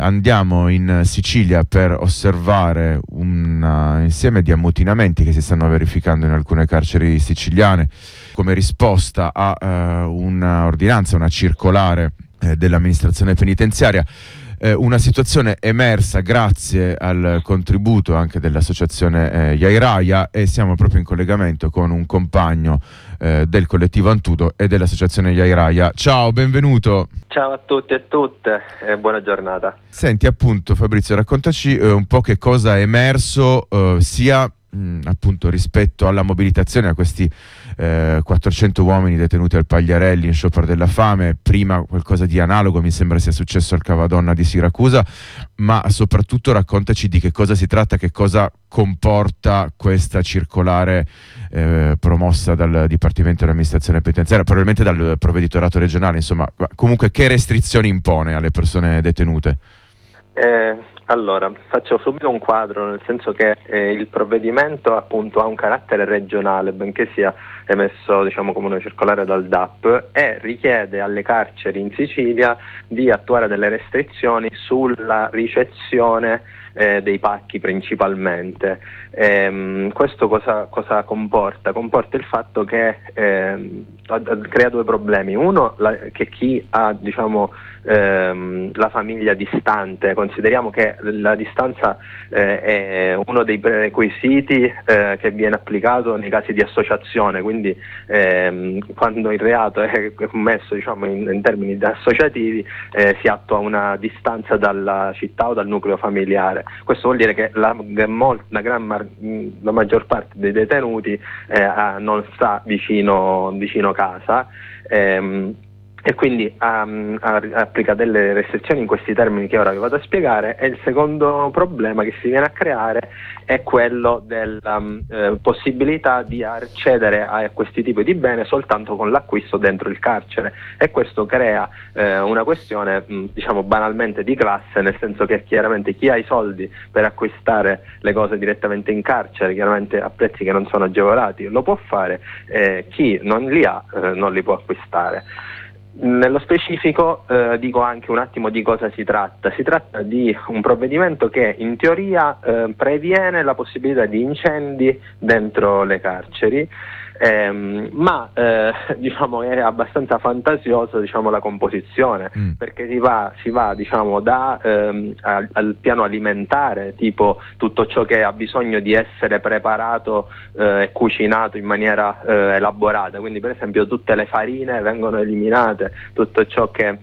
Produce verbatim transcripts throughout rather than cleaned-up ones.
Andiamo in Sicilia per osservare un uh, insieme di ammutinamenti che si stanno verificando in alcune carceri siciliane come risposta a uh, un'ordinanza, una circolare eh, dell'amministrazione penitenziaria. Eh, una situazione emersa grazie al contributo anche dell'associazione eh, Yairaya, e siamo proprio in collegamento con un compagno eh, del collettivo Antudo e dell'associazione Yairaya. Ciao, benvenuto. Ciao a tutti e tutte e buona giornata. Senti, appunto, Fabrizio, raccontaci eh, un po' che cosa è emerso eh, sia mh, appunto rispetto alla mobilitazione, a questi eh, quattrocento uomini detenuti al Pagliarelli in sciopero della fame. Prima qualcosa di analogo mi sembra sia successo al Cavadonna di Siracusa, ma soprattutto raccontaci di che cosa si tratta, che cosa comporta questa circolare eh, promossa dal Dipartimento dell'Amministrazione Penitenziaria, probabilmente dal Provveditorato regionale, insomma, comunque che restrizioni impone alle persone detenute? Eh, allora, faccio subito un quadro, nel senso che eh, il provvedimento appunto ha un carattere regionale, benché sia emesso diciamo come una circolare dal D A P, e richiede alle carceri in Sicilia di attuare delle restrizioni sulla ricezione eh, dei pacchi principalmente. Ehm, questo cosa, cosa comporta? Comporta il fatto che eh, crea due problemi. Uno, la, che chi ha diciamo ehm, la famiglia distante, consideriamo che la distanza eh, è uno dei prerequisiti eh, che viene applicato nei casi di associazione, quindi ehm, quando il reato è commesso diciamo in, in termini associativi eh, si attua una distanza dalla città o dal nucleo familiare. Questo vuol dire che la, la, gran, la maggior parte dei detenuti eh, non sta vicino, vicino casa ehm, e quindi um, applica delle restrizioni in questi termini che ora vi vado a spiegare. E il secondo problema che si viene a creare è quello della um, eh, possibilità di accedere a questi tipi di bene soltanto con l'acquisto dentro il carcere, e questo crea eh, una questione mh, diciamo banalmente di classe, nel senso che chiaramente chi ha i soldi per acquistare le cose direttamente in carcere, chiaramente a prezzi che non sono agevolati, lo può fare, eh, chi non li ha eh, non li può acquistare. Nello specifico eh, dico anche un attimo di cosa si tratta. Si tratta di un provvedimento che in teoria eh, previene la possibilità di incendi dentro le carceri, ehm, ma eh, diciamo è abbastanza fantasioso diciamo la composizione, mm. perché si va, si va diciamo da ehm, al, al piano alimentare, tipo tutto ciò che ha bisogno di essere preparato e eh, cucinato in maniera eh, elaborata, quindi per esempio tutte le farine vengono eliminate, tutto ciò che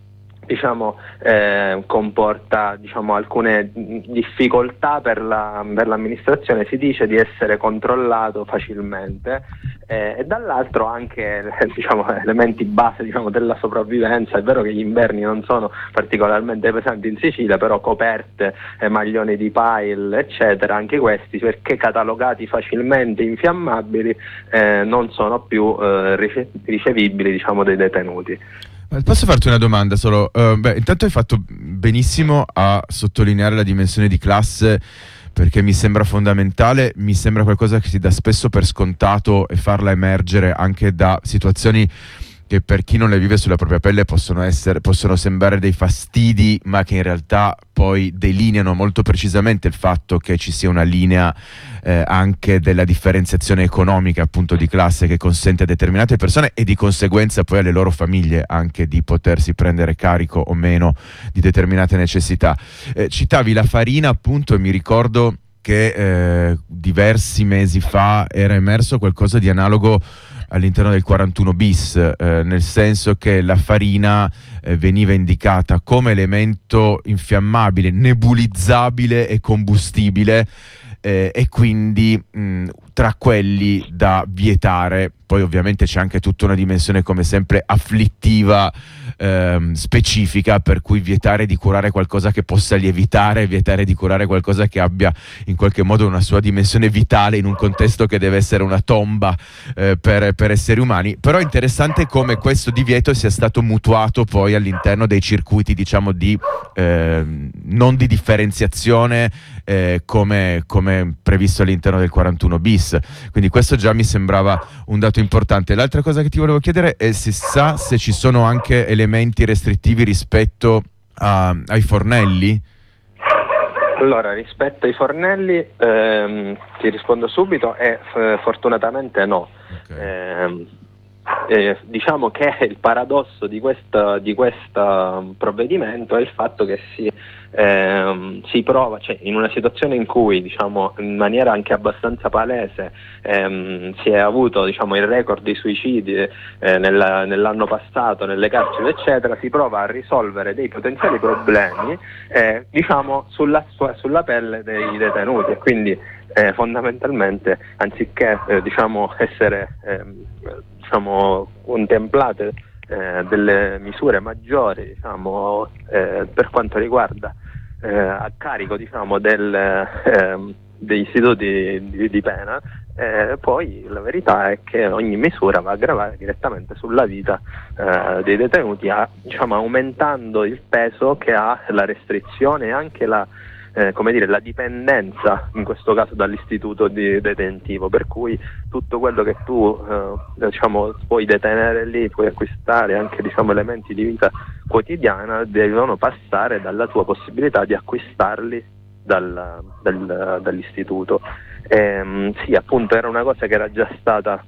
diciamo eh, comporta diciamo alcune difficoltà per, la, per l'amministrazione, si dice di essere controllato facilmente, eh, e dall'altro anche diciamo elementi base diciamo della sopravvivenza. È vero che gli inverni non sono particolarmente pesanti in Sicilia, però coperte, eh, maglioni di pile eccetera, anche questi, perché catalogati facilmente infiammabili, eh, non sono più eh, rice- ricevibili diciamo dei detenuti. Posso farti una domanda solo? Uh, beh, intanto hai fatto benissimo a sottolineare la dimensione di classe, perché mi sembra fondamentale, mi sembra qualcosa che si dà spesso per scontato, e farla emergere anche da situazioni che per chi non le vive sulla propria pelle possono essere, possono sembrare dei fastidi, ma che in realtà poi delineano molto precisamente il fatto che ci sia una linea eh, anche della differenziazione economica, appunto di classe, che consente a determinate persone e di conseguenza poi alle loro famiglie anche di potersi prendere carico o meno di determinate necessità. Eh, citavi la farina, appunto, e mi ricordo che eh, diversi mesi fa era emerso qualcosa di analogo all'interno del quarantuno bis, eh, nel senso che la farina eh, veniva indicata come elemento infiammabile, nebulizzabile e combustibile, eh, e quindi mh, tra quelli da vietare. Poi ovviamente c'è anche tutta una dimensione, come sempre, afflittiva, ehm, specifica, per cui vietare di curare qualcosa che possa lievitare, vietare di curare qualcosa che abbia in qualche modo una sua dimensione vitale in un contesto che deve essere una tomba eh, per, per esseri umani. Però è interessante come questo divieto sia stato mutuato poi all'interno dei circuiti, diciamo, di eh, non di differenziazione eh, come, come previsto all'interno del quarantuno bis. Quindi questo già mi sembrava un dato importante. L'altra cosa che ti volevo chiedere è se sa se ci sono anche elementi restrittivi rispetto a, ai fornelli? Allora, rispetto ai fornelli, ehm, ti rispondo subito e f- fortunatamente no. Okay. Ehm, eh, diciamo che il paradosso di questo di questo provvedimento è il fatto che si, ehm, si prova, cioè in una situazione in cui, diciamo, in maniera anche abbastanza palese ehm, si è avuto, diciamo, il record di suicidi eh, nella, nell'anno passato nelle carceri eccetera, si prova a risolvere dei potenziali problemi eh, diciamo sulla, sulla pelle dei detenuti, e quindi eh, fondamentalmente anziché eh, diciamo essere ehm, diciamo contemplate eh, delle misure maggiori, diciamo, eh, per quanto riguarda eh, a carico, diciamo, del, ehm, degli istituti di, di pena, eh, poi la verità è che ogni misura va a gravare direttamente sulla vita eh, dei detenuti, a, diciamo, aumentando il peso che ha la restrizione e anche la Eh, come dire, la dipendenza, in questo caso dall'istituto di detentivo, per cui tutto quello che tu eh, diciamo, puoi detenere lì, puoi acquistare anche, diciamo, elementi di vita quotidiana, devono passare dalla tua possibilità di acquistarli dal, dal, dall'istituto. Ehm, sì, appunto, era una cosa che era già stata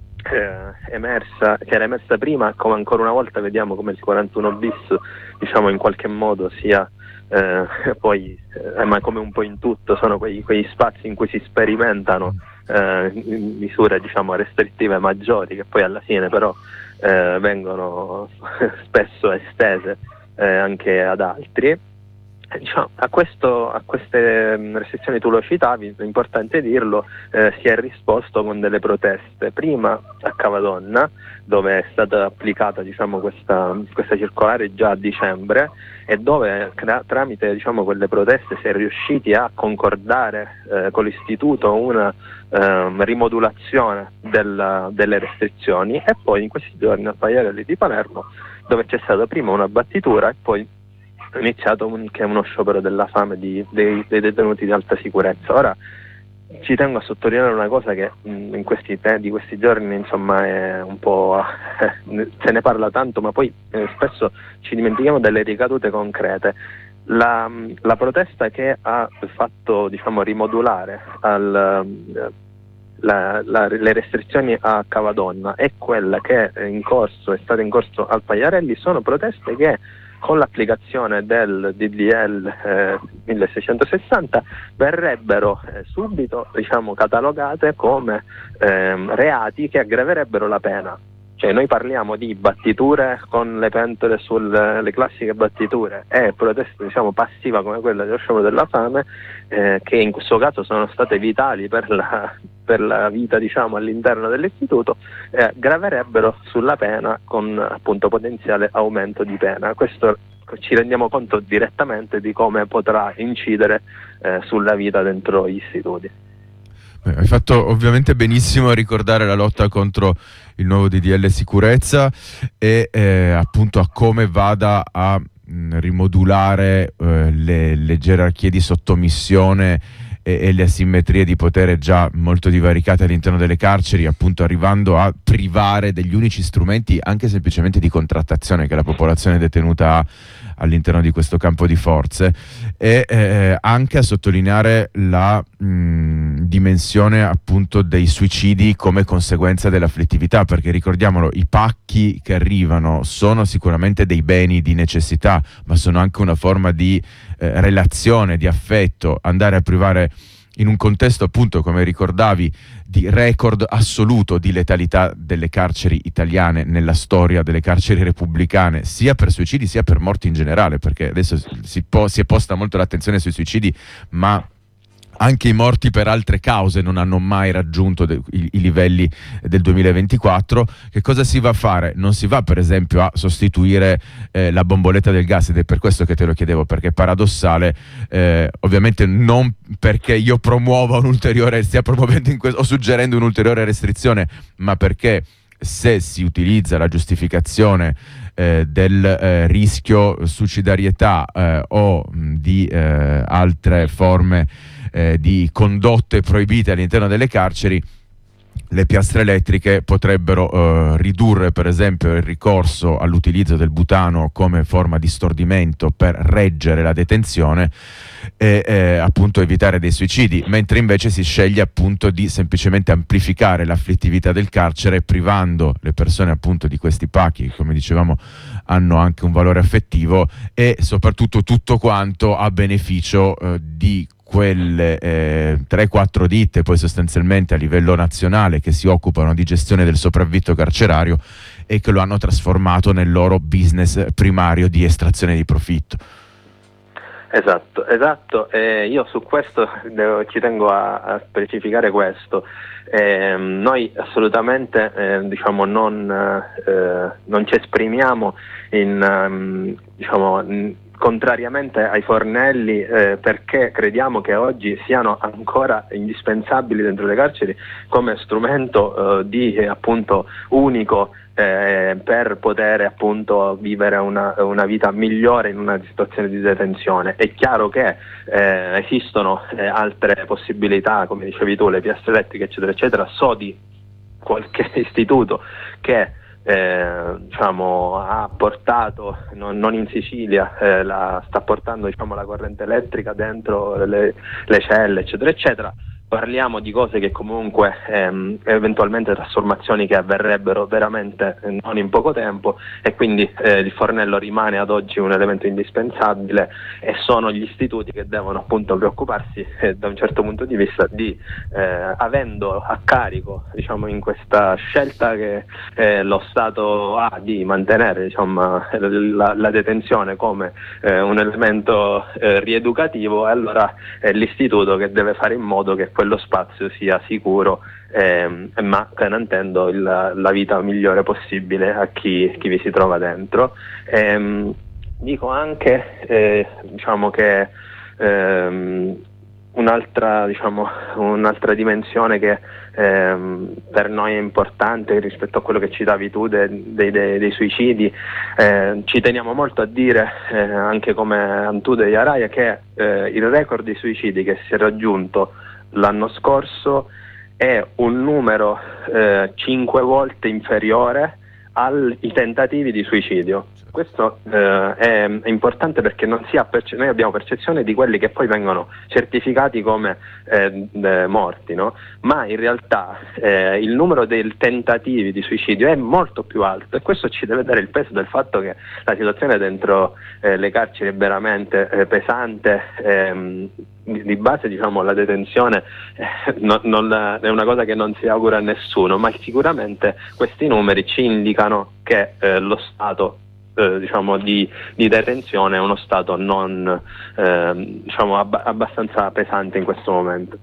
eh, emersa, che era emersa prima, come ancora una volta vediamo come il quarantuno bis, diciamo, in qualche modo sia Eh, poi, eh, ma come un po' in tutto, sono quei, quegli spazi in cui si sperimentano eh, misure, diciamo, restrittive maggiori, che poi alla fine però eh, vengono spesso estese eh, anche ad altri. Eh, diciamo, a, questo, a queste restrizioni, tu lo citavi, è importante dirlo, eh, si è risposto con delle proteste, prima a Cavadonna, dove è stata applicata, diciamo, questa, questa circolare già a dicembre, e dove tra, tramite, diciamo, quelle proteste si è riusciti a concordare eh, con l'istituto una eh, rimodulazione del, delle restrizioni, e poi in questi giorni a Pagliarelli di Palermo, dove c'è stata prima una battitura e poi è iniziato anche uno sciopero della fame di, dei, dei detenuti di alta sicurezza. Ora ci tengo a sottolineare una cosa che mh, in questi te- di questi giorni, insomma, è un po' eh, se ne parla tanto, ma poi eh, spesso ci dimentichiamo delle ricadute concrete. La, la protesta che ha fatto, diciamo, rimodulare al, la, la, le restrizioni a Cavadonna e quella che è in corso, è stata in corso al Pagliarelli, sono proteste che con l'applicazione del D D L eh, milleseicentosessanta verrebbero eh, subito, diciamo, catalogate come ehm, reati che aggraverebbero la pena. Cioè, noi parliamo di battiture con le pentole sulle le classiche battiture e proteste, diciamo, passiva come quella dello sciopero della fame, eh, che in questo caso sono state vitali per la, per la vita, diciamo, all'interno dell'istituto, eh, graverebbero sulla pena con, appunto, potenziale aumento di pena. Questo ci rendiamo conto direttamente di come potrà incidere eh, sulla vita dentro gli istituti. Beh, hai fatto ovviamente benissimo a ricordare la lotta contro il nuovo D D L sicurezza e eh, appunto a come vada a mh, rimodulare eh, le, le gerarchie di sottomissione e, e le asimmetrie di potere già molto divaricate all'interno delle carceri, appunto arrivando a privare degli unici strumenti anche semplicemente di contrattazione che la popolazione detenuta ha all'interno di questo campo di forze, e eh, anche a sottolineare la mh, dimensione, appunto, dei suicidi come conseguenza dell'afflittività, perché ricordiamolo, i pacchi che arrivano sono sicuramente dei beni di necessità, ma sono anche una forma di eh, relazione, di affetto. Andare a privare in un contesto, appunto, come ricordavi, di record assoluto di letalità delle carceri italiane nella storia delle carceri repubblicane, sia per suicidi sia per morti in generale, perché adesso si, po- si è posta molto l'attenzione sui suicidi, ma anche i morti per altre cause non hanno mai raggiunto de- i-, i livelli del duemilaventiquattro. Che cosa si va a fare? Non si va, per esempio, a sostituire eh, la bomboletta del gas, ed è per questo che te lo chiedevo, perché è paradossale, eh, ovviamente non perché io promuova un'ulteriore, stia promuovendo in que- o suggerendo un'ulteriore restrizione, ma perché se si utilizza la giustificazione eh, del eh, rischio suicidarietà eh, o mh, di eh, altre forme Eh, di condotte proibite all'interno delle carceri, le piastre elettriche potrebbero eh, ridurre per esempio il ricorso all'utilizzo del butano come forma di stordimento per reggere la detenzione e eh, appunto evitare dei suicidi, mentre invece si sceglie appunto di semplicemente amplificare l'afflittività del carcere, privando le persone appunto di questi pacchi che, come dicevamo, hanno anche un valore affettivo, e soprattutto tutto quanto a beneficio eh, di quelle eh, tre quattro ditte poi sostanzialmente a livello nazionale che si occupano di gestione del sopravvitto carcerario e che lo hanno trasformato nel loro business primario di estrazione di profitto. Esatto, esatto. Eh, io su questo devo, ci tengo a, a specificare questo. Eh, noi assolutamente eh, diciamo non, eh, non ci esprimiamo in, um, diciamo, in, contrariamente ai fornelli, eh, perché crediamo che oggi siano ancora indispensabili dentro le carceri come strumento eh, di eh, appunto unico eh, per poter appunto vivere una, una vita migliore in una situazione di detenzione. È chiaro che eh, esistono eh, altre possibilità, come dicevi tu, le piastre elettriche eccetera eccetera. So di qualche istituto che Eh, diciamo, ha portato, non, non in Sicilia, eh, la, sta portando diciamo, la corrente elettrica dentro le, le celle eccetera eccetera. Parliamo di cose che comunque ehm, eventualmente trasformazioni che avverrebbero veramente eh, non in poco tempo, e quindi eh, il fornello rimane ad oggi un elemento indispensabile, e sono gli istituti che devono appunto preoccuparsi eh, da un certo punto di vista di eh, avendo a carico diciamo in questa scelta che eh, lo Stato ha di mantenere diciamo, la, la detenzione come eh, un elemento eh, rieducativo, e allora è l'istituto che deve fare in modo che quello spazio sia sicuro, ehm, ma garantendo il, la vita migliore possibile a chi, chi vi si trova dentro. Ehm, dico anche eh, diciamo che ehm, un'altra, diciamo, un'altra dimensione che ehm, per noi è importante rispetto a quello che citavi tu dei, dei, dei suicidi, eh, ci teniamo molto a dire eh, anche come Antude Yaraia che eh, il record di suicidi che si è raggiunto l'anno scorso è un numero eh, cinque volte inferiore ai tentativi di suicidio. Questo eh, è, è importante perché non si ha perce- noi abbiamo percezione di quelli che poi vengono certificati come eh, eh, morti, no? Ma in realtà eh, il numero dei tentativi di suicidio è molto più alto, e questo ci deve dare il peso del fatto che la situazione dentro eh, le carceri è veramente eh, pesante. Ehm, di base diciamo la detenzione eh, non, non, è una cosa che non si augura a nessuno, ma sicuramente questi numeri ci indicano che eh, lo stato eh, diciamo di, di detenzione è uno stato non eh, diciamo ab- abbastanza pesante in questo momento.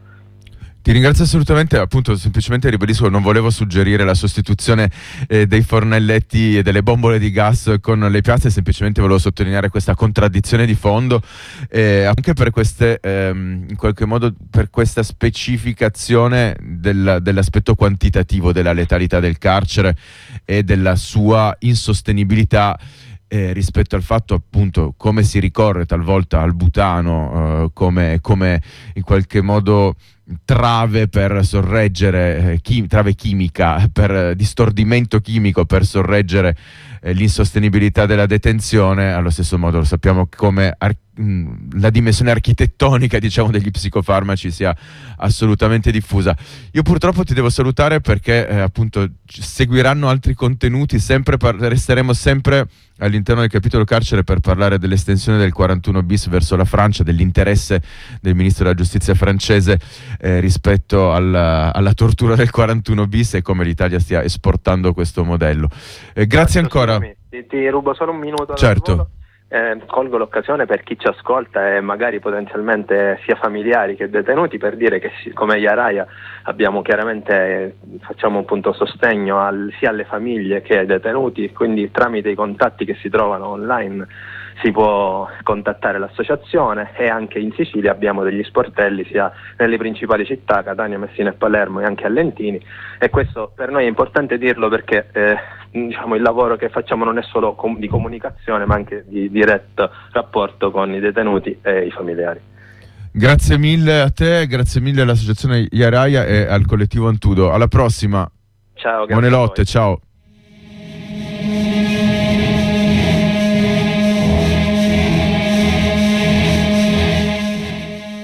Ti ringrazio assolutamente, appunto semplicemente ribadisco, non volevo suggerire la sostituzione eh, dei fornelletti e delle bombole di gas con le piazze, semplicemente volevo sottolineare questa contraddizione di fondo, eh, anche per queste, ehm, in qualche modo per questa specificazione del, dell'aspetto quantitativo della letalità del carcere e della sua insostenibilità. Eh, rispetto al fatto appunto come si ricorre talvolta al butano eh, come, come in qualche modo trave per sorreggere eh, chim- trave chimica per eh, distordimento chimico per sorreggere eh, l'insostenibilità della detenzione. Allo stesso modo lo sappiamo come ar- mh, la dimensione architettonica diciamo degli psicofarmaci sia assolutamente diffusa. Io purtroppo ti devo salutare perché eh, appunto seguiranno altri contenuti, sempre par- resteremo sempre all'interno del capitolo carcere per parlare dell'estensione del quarantuno bis verso la Francia, dell'interesse del ministro della giustizia francese eh, rispetto alla, alla tortura del quarantuno bis e come l'Italia stia esportando questo modello. Eh, grazie ancora. Ti, ti rubo solo un minuto. Certo. Eh, colgo l'occasione per chi ci ascolta e magari potenzialmente sia familiari che detenuti per dire che come Yaraia abbiamo chiaramente eh, facciamo appunto sostegno al, sia alle famiglie che ai detenuti, quindi tramite i contatti che si trovano online si può contattare l'associazione, e anche in Sicilia abbiamo degli sportelli sia nelle principali città, Catania, Messina e Palermo, e anche a Lentini, e questo per noi è importante dirlo perché eh, diciamo il lavoro che facciamo non è solo com- di comunicazione ma anche di diretto rapporto con i detenuti e i familiari. Grazie mille a te, grazie mille all'associazione Iaraia e al collettivo Antudo. Alla prossima. Ciao, buone lotte, ciao.